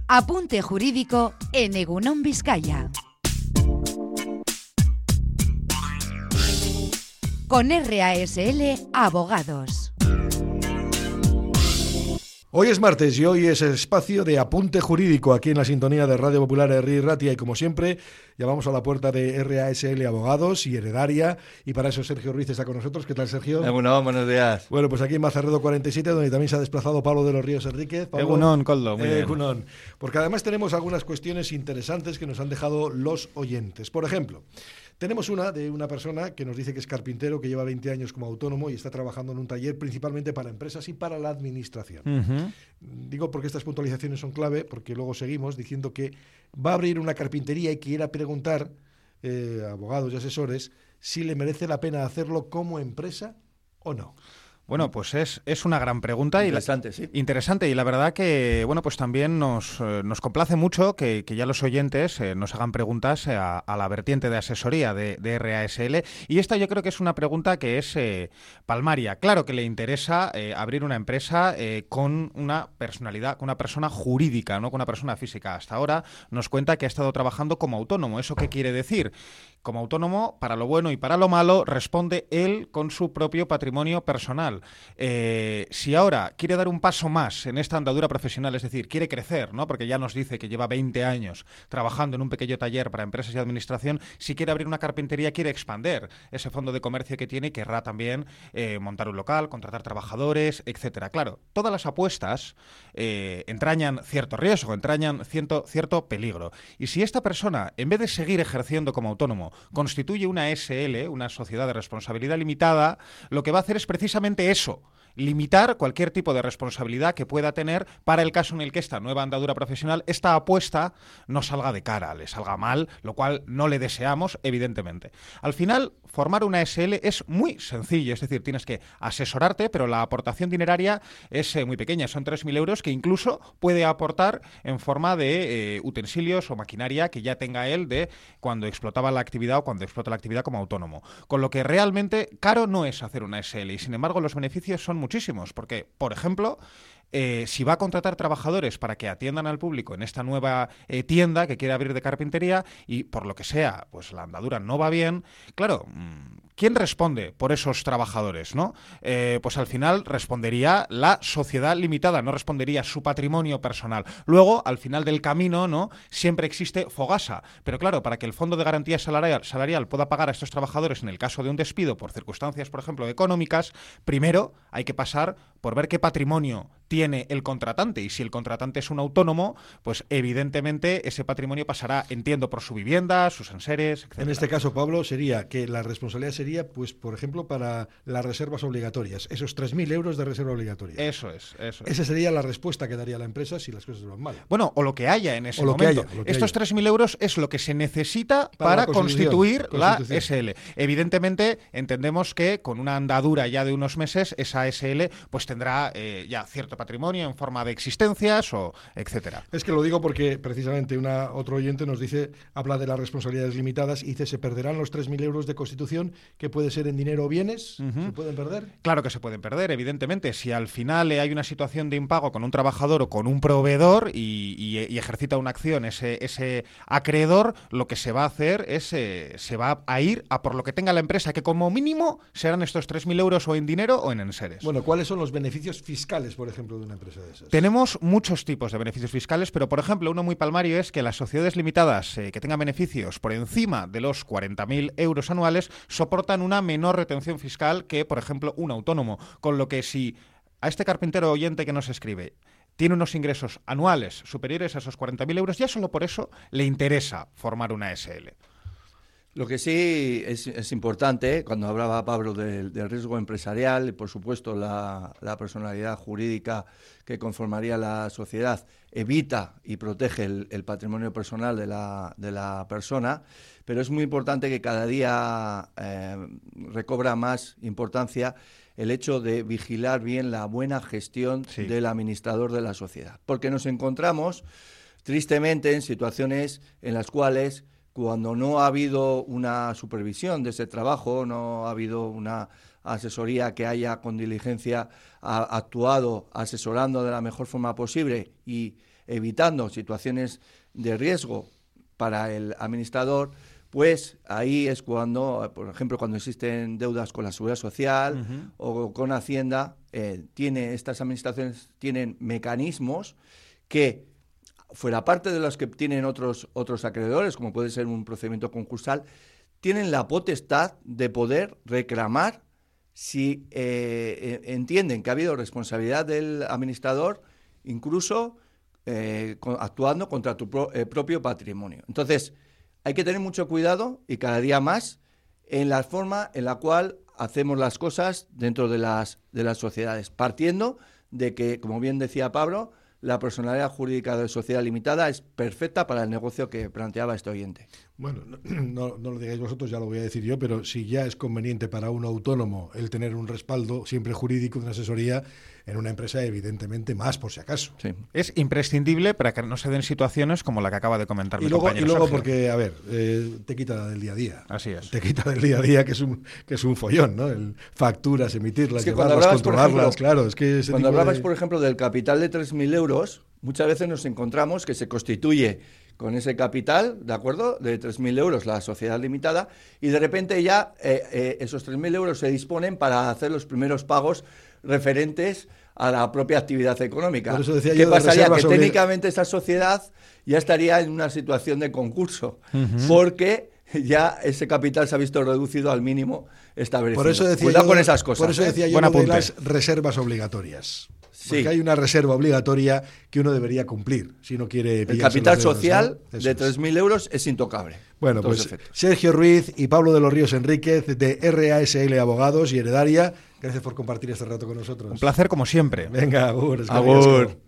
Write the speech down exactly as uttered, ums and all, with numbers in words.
Apunte jurídico en Egunon Vizcaya. Con R A S L Abogados. Hoy es martes y hoy es el espacio de Apunte Jurídico aquí en la sintonía de Radio Popular Herri Ratia, y como siempre llamamos a la puerta de R A S L Abogados y Heredaria, y para eso Sergio Ruiz está con nosotros. ¿Qué tal, Sergio? Egunon, buenos días. Bueno, pues aquí en Mazarredo cuarenta y siete, donde también se ha desplazado Pablo de los Ríos Enríquez. Pablo, Egunon, Coldo, muy eh, bien. Egunon, porque además tenemos algunas cuestiones interesantes que nos han dejado los oyentes. Por ejemplo, tenemos una de una persona que nos dice que es carpintero, que lleva veinte años como autónomo y está trabajando en un taller principalmente para empresas y para la administración. Uh-huh. Digo porque estas puntualizaciones son clave, porque luego seguimos diciendo que va a abrir una carpintería y quiera preguntar eh, a abogados y asesores si le merece la pena hacerlo como empresa o no. Bueno, pues es, es una gran pregunta. Interesante, y la, sí. Interesante, y la verdad que, bueno, pues también nos, eh, nos complace mucho que, que ya los oyentes eh, nos hagan preguntas a, a la vertiente de asesoría de, de R A S L, y esta yo creo que es una pregunta que es eh, palmaria. Claro que le interesa eh, abrir una empresa eh, con una personalidad, con una persona jurídica, no con una persona física. Hasta ahora nos cuenta que ha estado trabajando como autónomo. ¿Eso qué quiere decir? Como autónomo, para lo bueno y para lo malo, responde él con su propio patrimonio personal. Eh, si ahora quiere dar un paso más en esta andadura profesional, es decir, quiere crecer, ¿no? Porque ya nos dice que lleva veinte años trabajando en un pequeño taller para empresas y administración, si quiere abrir una carpintería, quiere expandir ese fondo de comercio que tiene y querrá también eh, montar un local, contratar trabajadores, etcétera. Claro, todas las apuestas eh, entrañan cierto riesgo, entrañan cierto, cierto peligro. Y si esta persona, en vez de seguir ejerciendo como autónomo, constituye una S L, una sociedad de responsabilidad limitada, lo que va a hacer es precisamente eso: limitar cualquier tipo de responsabilidad que pueda tener para el caso en el que esta nueva andadura profesional, esta apuesta, no salga de cara, le salga mal, lo cual no le deseamos, evidentemente. Al final, formar una S L es muy sencillo, es decir, tienes que asesorarte, pero la aportación dineraria es eh, muy pequeña, son tres mil euros que incluso puede aportar en forma de eh, utensilios o maquinaria que ya tenga él de cuando explotaba la actividad o cuando explota la actividad como autónomo. Con lo que realmente caro no es hacer una S L, y sin embargo los beneficios son muchísimos, porque, por ejemplo, Eh, si va a contratar trabajadores para que atiendan al público en esta nueva eh, tienda que quiere abrir de carpintería y por lo que sea, pues la andadura no va bien, claro, ¿quién responde por esos trabajadores, no? Eh, pues al final respondería la sociedad limitada, no respondería su patrimonio personal. Luego, al final del camino, ¿no?, siempre existe fogasa, pero claro, para que el Fondo de Garantía Salarial, salarial pueda pagar a estos trabajadores en el caso de un despido por circunstancias, por ejemplo, económicas, primero hay que pasar por ver qué patrimonio tiene el contratante, y si el contratante es un autónomo, pues evidentemente ese patrimonio pasará, entiendo, por su vivienda, sus enseres, etcétera. En este caso, Pablo, sería que la responsabilidad sería, pues, por ejemplo, para las reservas obligatorias, esos tres mil euros de reserva obligatoria. Eso es, eso es. Esa sería la respuesta que daría la empresa si las cosas van mal. Bueno, o lo que haya en ese o lo momento. Que haya, lo que Estos haya. tres mil euros es lo que se necesita para, para constituir la constitución. S L. Evidentemente, entendemos que con una andadura ya de unos meses, esa S L pues tendrá eh, ya cierto patrimonio en forma de existencias o etcétera. Es que lo digo porque precisamente una otro oyente nos dice, habla de las responsabilidades limitadas y dice, ¿se perderán los tres mil euros de constitución, que puede ser en dinero o bienes? Uh-huh. ¿Se pueden perder? Claro que se pueden perder, evidentemente. Si al final hay una situación de impago con un trabajador o con un proveedor y, y, y ejercita una acción ese, ese acreedor, lo que se va a hacer es, eh, se va a ir a por lo que tenga la empresa, que como mínimo serán estos tres mil euros o en dinero o en enseres. Bueno, ¿cuáles son los beneficios fiscales, por ejemplo, de una empresa de esas? Tenemos muchos tipos de beneficios fiscales, pero por ejemplo uno muy palmario es que las sociedades limitadas eh, que tengan beneficios por encima de los cuarenta mil euros anuales soportan una menor retención fiscal que, por ejemplo, un autónomo, con lo que si a este carpintero oyente que nos escribe tiene unos ingresos anuales superiores a esos cuarenta mil euros, ya solo por eso le interesa formar una S L. Lo que sí es, es importante, cuando hablaba Pablo del, del riesgo empresarial y, por supuesto, la, la personalidad jurídica que conformaría la sociedad evita y protege el, el patrimonio personal de la, de la persona, pero es muy importante que cada día eh, recobra más importancia el hecho de vigilar bien la buena gestión sí. del administrador de la sociedad, porque nos encontramos tristemente en situaciones en las cuales, cuando no ha habido una supervisión de ese trabajo, no ha habido una asesoría que haya con diligencia a, actuado asesorando de la mejor forma posible y evitando situaciones de riesgo para el administrador, pues ahí es cuando, por ejemplo, cuando existen deudas con la Seguridad Social uh-huh. o con Hacienda, eh, tiene, estas administraciones tienen mecanismos que, fuera parte de los que tienen otros, otros acreedores, como puede ser un procedimiento concursal, tienen la potestad de poder reclamar si eh, entienden que ha habido responsabilidad del administrador, incluso eh, con, actuando contra tu pro, eh, propio patrimonio. Entonces, hay que tener mucho cuidado y cada día más en la forma en la cual hacemos las cosas dentro de las, de las sociedades, partiendo de que, como bien decía Pablo, la personalidad jurídica de sociedad limitada es perfecta para el negocio que planteaba este oyente. Bueno, no, no, no lo digáis vosotros, ya lo voy a decir yo, pero si ya es conveniente para un autónomo el tener un respaldo siempre jurídico de una asesoría, en una empresa evidentemente más, por si acaso. Sí. Es imprescindible para que no se den situaciones como la que acaba de comentar y mi luego, compañero Y luego Sergio. porque, a ver, eh, te quita del día a día. Así es. Te quita del día a día, que es un, que es un follón, ¿no? El facturas, emitirlas, es que llevarlas, hablabas, controlarlas, ejemplo, claro. Es que ese cuando tipo hablabas, de... por ejemplo, del capital de tres mil euros, muchas veces nos encontramos que se constituye con ese capital, ¿de acuerdo?, de tres mil euros la sociedad limitada, y de repente ya eh, eh, esos tres mil euros se disponen para hacer los primeros pagos referentes a la propia actividad económica. Por eso decía ¿Qué yo de pasaría? Que reservas obli- técnicamente esa sociedad ya estaría en una situación de concurso, uh-huh. porque ya ese capital se ha visto reducido al mínimo establecido. Por eso decía Cuidado yo, con esas cosas. Por eso decía ¿eh? yo lo de las reservas obligatorias. Porque sí. hay una reserva obligatoria que uno debería cumplir si no quiere pillarse. El capital social, ¿no?, de tres mil euros es intocable. Bueno, pues efectos. Sergio Ruiz y Pablo de los Ríos Enríquez de R A S L Abogados y Heredaria, gracias por compartir este rato con nosotros. Un placer como siempre. Venga, agur. Agur.